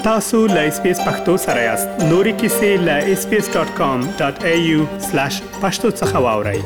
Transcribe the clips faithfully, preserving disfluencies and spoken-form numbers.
تاسو لا اس پی اس پختو سره یاست. نوري کیسې لا اس پی اس ډاٹ کام ډاٹ اي يو سلاش پښتو څخه واورئ.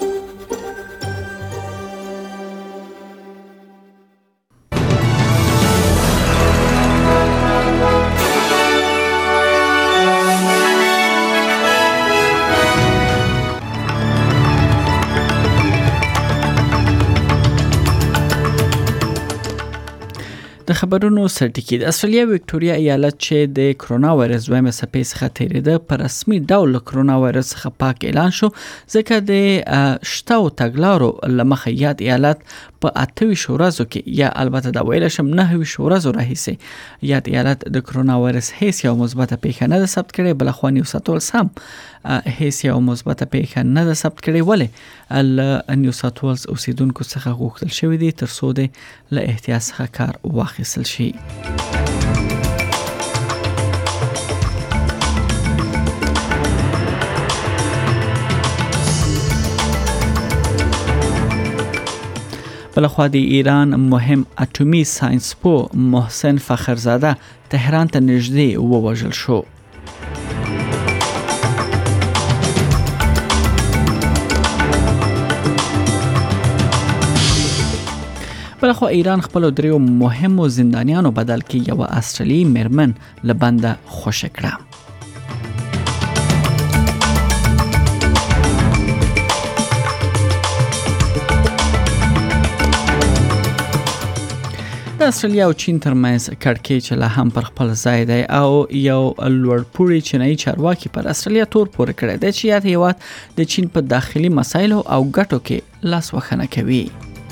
د خبرونو سرټکی د استرالیا وکټوريا ایالت چې د کرونا وایرس دویمه څپې څخه تیریده په رسمي ډول کرونا وایرس څخه پاک اعلان شو ځکه د شتاو تګلارو لمخه یاد ایالت په اتهویشت ورځو کې یا البته د ویل شم نهویشت ورځو راهیسې یاد ایالت د کرونا وایرس هیڅ یو مثبت پیښه نه ده ثبت کړې، بل خو نیو ساوث ولز هم هیڅ یو مثبت پیښه نه ده ثبت کړې، ولې ال نیو ساوث ولز اوسیدونکو څخه غوښتل شوی دی تر څو د له احتیاط څخه کار واخیستل شي. بلخوا د ایران مهم اټومي ساينس پو محسن فخرزاده تهران ته نږدې ووژل شو. بلخوا ایران خپل دریو مهمو زندانیانو بدل کې یو استرالی مرمن لبنده خوش کړه. د استرالیا او چین ترمنځ کړکېچ لا هم پر خپل ځای دی او یو لوړپوړی چینایي چارواکي پر استرالیا تور پورې کړی دی چې یاد هیواد د چین په داخلي مسایلو او ګټو کې لاس وخنه کوي.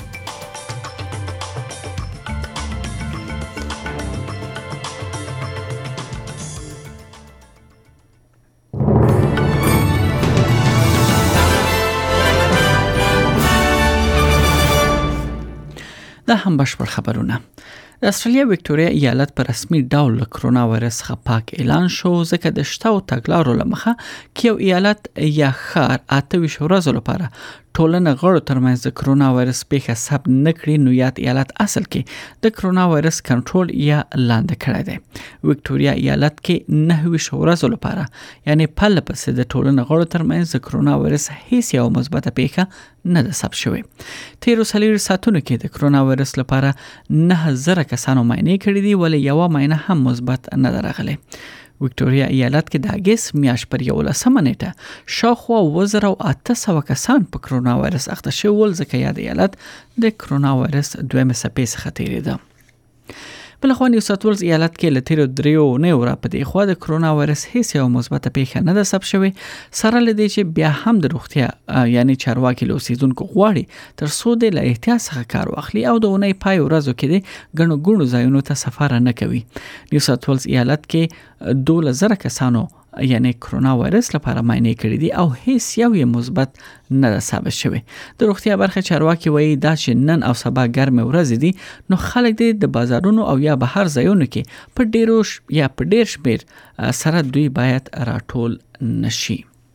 دا هم بشپړ خبرونه. د استرالیا وکټوريا ایالت په رسمي ډول کرونا وایرس څخه پاک اعلان شو ځکه د شتاو تګلارو لمخه کې یو ایالت یا ښار اتهویشت ورځو لپاره ټولنه غړو ترمنځ د کرونا وایرس پیښه ثبت نکړي نو یاد ایالت اصل کې د کرونا وایرس کنټرول یا لاندې کړی دی. وکټوريا ایالت کې نهویشت ورځو لپاره یعنی پله پسې د ټولنه غړو ترمنځ د کرونا وایرس هیڅ یو مثبت پیښه نه ده ثبت شوې. تیرو څلورو ساعتونو کې د کرونا وایرس لپاره نه زره کسانو معاینه کړې دي ولې یو معاینه هم مثبت نه ده راغلې. وکټوريا ایالت کې د اگست میاشت پر یولسمه نیټه شاوخوا اووه زره اته سوه کسان په کرونا وایرس اخته شوي ول ځکه یاد ایالت د کرونا وایرس دویمه څپې څخه تیریده. بلخوا نیو ساوث ولز ایالت کې له تیرو دریو اونیو راپدې خوا د کرونا وایرس هیڅ یو مثبت پیښه نه ده ثبت شوې سره له دې چې بیا هم د روغتیا یعنی چارواکي له اوسیدونکو غواړي تر څو د له احتیاط څخه کار واخلي او د اونۍ پای ورځو کې د ګڼو ګڼو ځایونو ته سفر نه کوي. نیو ساوث ولز ایالت کې دوه زره کسانو یعنی کرونا وایرس لپاره معاینه کړې دي او هیڅ یو یې مثبت نه ده ثابت شوی. د روغتیا برخه چارواکي وایي دا چې نن او سبا ګرمه ورځې دي نو خلک د بازارونو او یا بهر ځایونو کې په ډیرو یا په ډیر شمیر سره دوی باید راټول نشي.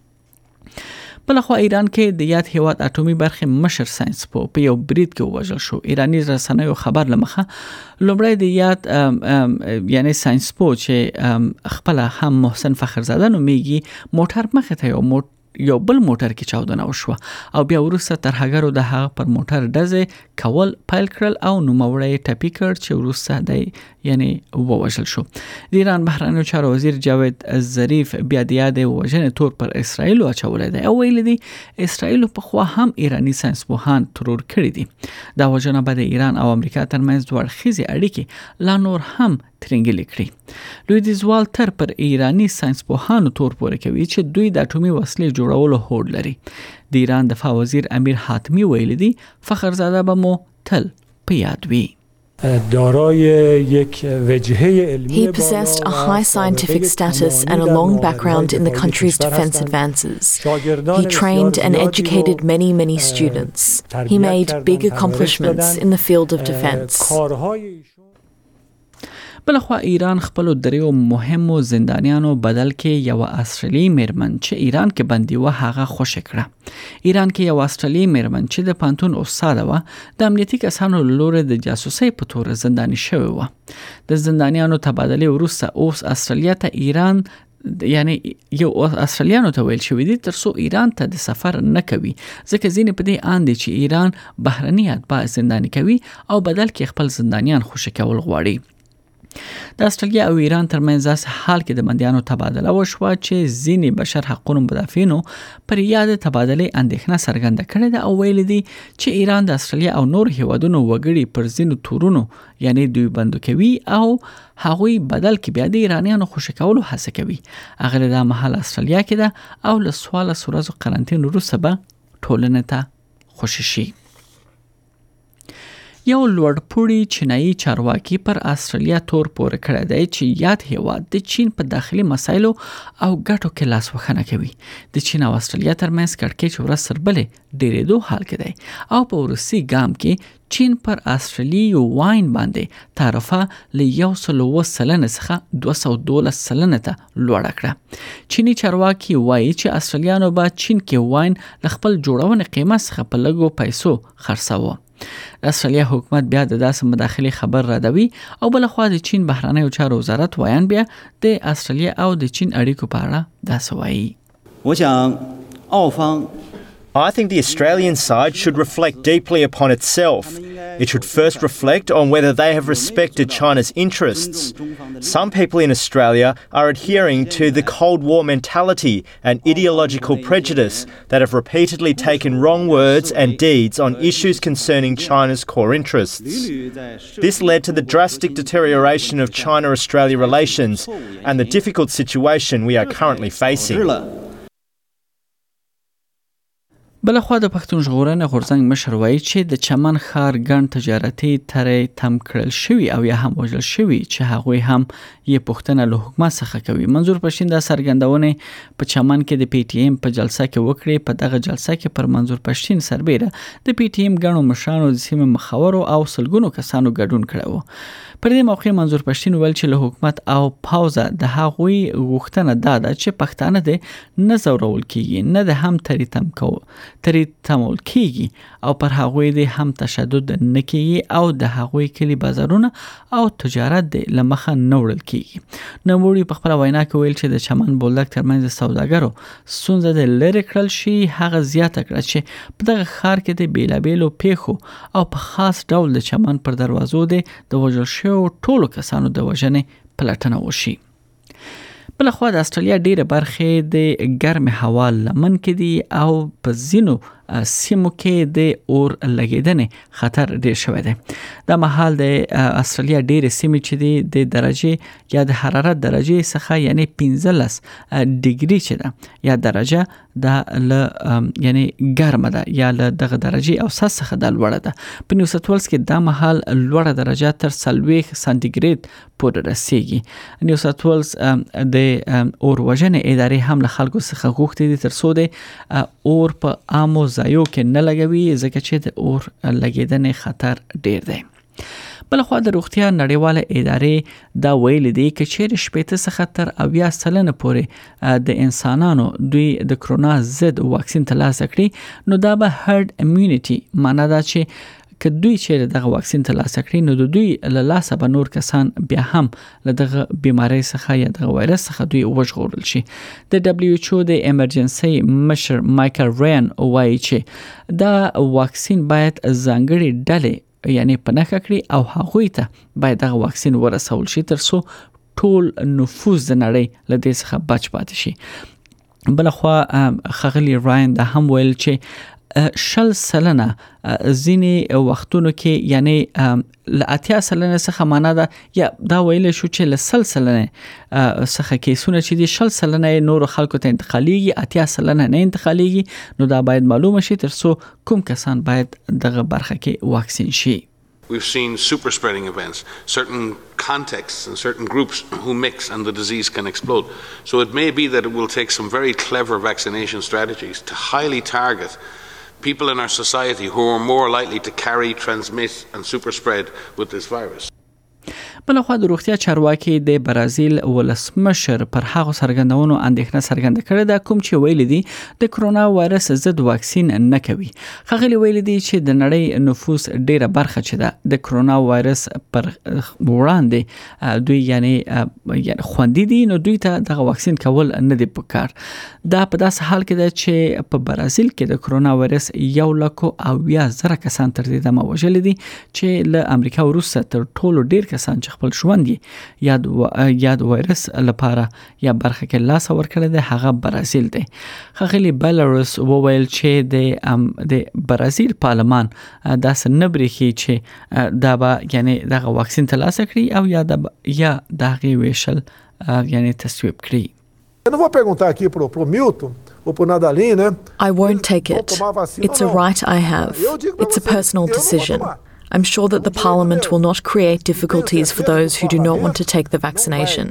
بلخوا ایران کې د یاد هیواد اټومي برخه مشر ساينس پو په یو برید کې وژل شو. ایرانی رسنیو خبر لمخه لومړی د یاد یعنی ساينس پو چې خپل هم محسن فخرزاده نومیږي موټر مخه ته یو موټر یو بل موټر کې چاودنه وشوه او بیا وروسته ترهګرو د هغه پر موټر ډزې کول پیل کړل او نوموړی ټپي کړ چې وروسته د یعنی ووژل شو. د ایران بهرنیو چارو وزیر جاوید ظریف بیا د یادې وژنې تور پر اسرائیل اچولی دی او ویلي دی اسرائیل په خوا هم ایرانی ساينس پوهان ترور کړي دي. دا وژنه به د ایران او امریکا ترمنځ دوه اړخیزې اړیکې لا نور هم ترنګلې کړي. لویدیځ والتر پر ایرانی ساينس پوهانو تور پورې کوي چې دوی د اټومي وسلې جوړولو هوډ لري. د ایران دفاع وزیر امیر حاتمی ویلي دی فخرزاده به مو تل په یاد وي. He possessed a high scientific status and a long background in the country's defense advances. He trained and educated many, many students. He made big accomplishments in the field of defense. بلخوا ایران خپل دریو مهمو زندانیانو بدل کې یو استرالی میرمن چې ایران کې بندي و هغه خوشی کړه. ایران کې یو استرالی میرمن چې د پانتون استاد و د امنیتي کسانو لوري د جاسوسي په تور زنداني شوی و. د زندانیانو تبادله وروسته اوس استرالیا ته ایران یعنی یو استرالیانو ته ویل شوی دی ترڅو ایران ته د سفر نه کوي ځکه ځینې په دې اند چې ایران بهرني اتباع زنداني کوي او بدل کې خپل زندانیان خوشی کول غواړي. د استرالیا او ایران ترمنځ داسې حال کې د بندیانو تبادله وشوه چې ځینې بشر حقوقو مدافعینو پر یاد تبادله اندېښنه څرګنده کړې ده او ویل دي چې ایران د استرالیا او نور هیوادونو وګړي پر ځینو تورونو یعنی دوی بندو کوي او هغوی بدل کې بیا د ایرانیانو خوشی کولو هڅه کوي. هغه د محل استرالیا کې ده او له څوارلس ورځو قرنطین وروسته به ټولنې ته خوشی شي. یو لوړپوړي چینایي چارواکي پر استرالیا تور پورې کړی دی چې یاد هیواد د چین په داخلي مسایلو او ګټو کې لاس وخنه کوي. د چین او استرالیا ترمنځ کړکېچ ورځ تر بلې ډېرېدو حال کې دی او په وروستي ګام کې چین پر استرالی واین باندې تعرفه له یو سل اووه سلنه څخه دوه سوه دولس سلنه ته لوړه کړه. چینی چارواکي وایي چې استرالیانو به چین کې واین له خپل جوړونې قیمت څخه په لږو پیسو خرڅاوه. استرالیا حکومت بیا د داسې مداخلې خبر راډوي او بلخوا د چین بهرنیو چارو وزارت وایان بیا د استرالیا او د چین اړیکو په اړه داسې وایي. 我想澳方 I think the Australian side should reflect deeply upon itself. It should first reflect on whether they have respected China's interests. Some people in Australia are adhering to the Cold War mentality and ideological prejudice that have repeatedly taken wrong words and deeds on issues concerning China's core interests. This led to the drastic deterioration of China-Australia relations and the difficult situation we are currently facing. بلخوا د پښتون ژغورنې غورځنګ مشر وایي چې د چمن ښار ګڼ تجارتي ترې تم کړل شوي او یا هم وژل شوي چې هغوی هم یې پوښتنه له حکومت څخه کوي. منظور پښتین د څرګندونې په چمن کې د پی ټی ایم په جلسه کې وکړې. په دغه جلسه کې پر منظور پښتین سربېره د پی ټی ایم ګڼو مشرانو د سیمې مخورو او سلګونو کسانو ګډون کړی و. پر دې موقع منظور پښتین ویل چې له حکومت او پاوزه د هغوی غوښتنه دا ده چې پښتانه د نه ځورول کیږي نه د هم تری تم کو تری تمول کیږي او پر هغوی د هم تشدد نه کیږي او د هغوی کلی بازارونه او تجارت د لمخه نه وړل کیږي. نوموړي په خپل وینا کې ویل چې د چمن بولدک ترمنځ سوداګرو ستونزه د لری کړل شي. هغه زیاته کړه چې په دغه ښار کې د بیلابیلو پیښو او په خاص ډول د چمن پر دروازو د وژل شویو ټولو کسانو د وژنې پلټنه وشي. بلخوا د استرالیا ډیره برخې د ګرم هوا لمن کې دي او په ځینو سیمو کې د اور لګیدنې خطر ډیر شوی دی. د مهال د استرالیا ډیره سیمې چې دي د درجه یا د حرارت درجه څخه یعنی پنځلس ډیګري چې ده یا درجه د ل یعنی ګرمه ده یا ل دغه درجه او سس څخه د لوړه ده. په نیو ساوث ولز کې د مهال لوړه درجه تر څلوېښت سانتیګریډ پورې رسیږي. نیو ساوث ولز د اور وژنې ادارې هم له خلکو څخه غوښتي دي ترڅو د اور په عامو ځایو کې نه لګوي ځکه چې د اور لګیدنې خطر ډیر دی. بلخوا د روغتیا نړیواله ادارې دا ویل دي چې چیرې شپېته څخه تر اویا سلنه پورې د انسانانو دوی د کرونا ضد واکسین ترلاسه کړي نو دا به هرد امیونټي معنا دا چې که دوی چې دغه واکسین ترلاسه کړي نو د دوی له لاسه به نور کسان بیا هم له دغه بیماری څخه یا دغه وایرس څخه دوی وژغورل شي. د دبلیو ایچ او د ایمرجنسي مشر مایکل ریان وایي چې دا واکسین باید ځانګړي ډلې یعنی پنهکه کړي او هغوی ته باید دغه واکسین ورسول شي ترڅو ټول نفوذ د نړۍ له دې څخه بچ پاتې شي. بلخوا خغلی ریان دا هم ویل چې شل سلنه ځینې وختونو کې یعنی له اتیا سلنه څخه معنا ده یا دا ویل شو چې له سل سلنه څخه کیسونه چې دي شل سلنه نور خلکو ته انتقالیږي اتیا سلنه نه انتقالیږي. نو دا باید معلومه شي ترڅو کوم کسان باید دغه برخه کې واکسین شي. We've seen super spreading events, certain contexts and certain groups who mix and the disease can explode. So it may be that it will take some very clever vaccination strategies to highly target people in our society who are more likely to carry, transmit and super spread with this virus. بل خو د روغتیا چارواکي د برازیل ولسمشر پر هغه سرګندونو اندېښنه څرګنده کړې ده کوم چې ویل دي د کرونا وایرس ضد واکسین نه کوي. خغلی ویل دي چې د نړۍ نفوس ډیره برخه چې ده د کرونا وایرس پر وړاندې دوی یعنی یعنی خوندي دي، نو دوی ته د واکسین کول نه دی پکار. دا په داسې حال کې ده چې په برازیل کې د کرونا وایرس یو لکو او یا زره کسان تر دې دمه وژل دي چې له امریکا وروسته تر ټولو ډیر کسان چې خپل ژوند یې یاد و... یاد وایرس لپاره یا برخه کې لاس ورکړی دی هغه برازیل دی. خغلی بلاروس وویل چې د ام د برازیل پارلمان داسې نه بریخي چې دا به یعنی دغه واکسین ترلاسه کړي او یا د یا دغه ویشل یعنی تصویب کړي. Eu não vou perguntar aqui pro, pro Milton ou pro Nadalim, né? I won't take it. It's a right I have. It's a personal decision. I'm sure that the Parliament will not create difficulties for those who do not want to take the vaccination.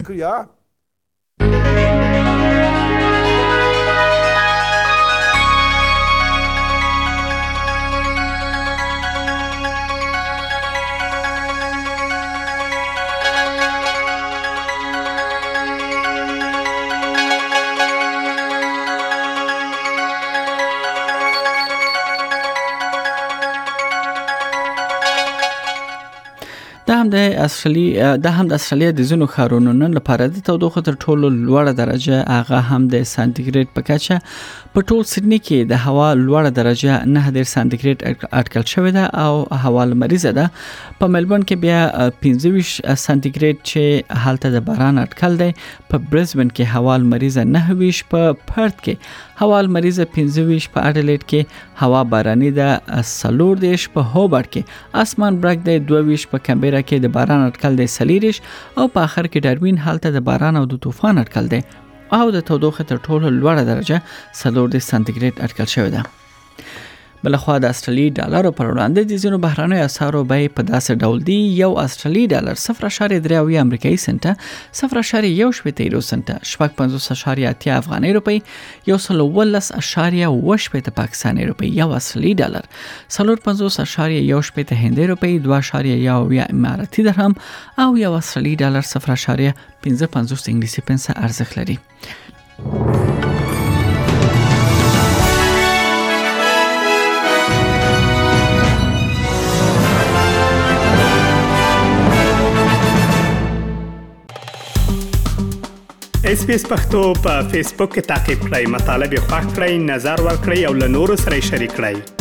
دا هم د استرالیا د هم د استرالیا د زونو خارونو نن لپاره د تودوخه تر ټولو لوړه درجه هغه هم د سانتیګریډ په کچه په ټول سیدنی کې د هوا لوړه درجه نه د سانتیګریډ اټکل شوې ده او هوا لمریزه ده. په ملبورن کې بیا پنځه ویشت سانتیګریډ چې حالت د باران اټکل دی. په برزبن کې هوا لمریزه نه ویشت، په پرت کې هوا لمریزه پنځه ویشت، په اډلېډ کې هوا باراني ده څلور دیش، په هوبرټ کې اسمان برګ دی دوه ویشت، په کمبيرا کې د باران اټکل دی سلیریش او په اخر کې ډاروین حالت د باران او د طوفان اټکل دی او د تودوخه تر ټولو لوړه درجه څلور د سانتیګریډ اټکل شوې ده. بلخوا د استرالی ډالر پر وړاندې د ځینو بهراني اسعارو بیې په داسې ډول دي: یو استرالی ډالر صفر اشاریه درې اویا امریکایي سنټه، صفر اشاریه یو شپېته یورو سنټه، شپږ پنځوس اشاریه اتیا افغاني روپۍ، یو سل اوولس اشاریه اوه شپېته پاکستاني روپۍ یو استرالی ډالر، څلور پنځوس اشاریه یو شپېته هندۍ روپۍ، دوه اشاریه یو اویا اماراتي درهم او یو استرالی ډالر صفر اشاریه پنځه پنځوس انګلیسي پنسه ارزښت لري. اس پی اس پختو په فیسبوک کې تا کې پلی مطلب یو فاک کړئ، نظر ور کړئ او له نورو سره شریک کړئ.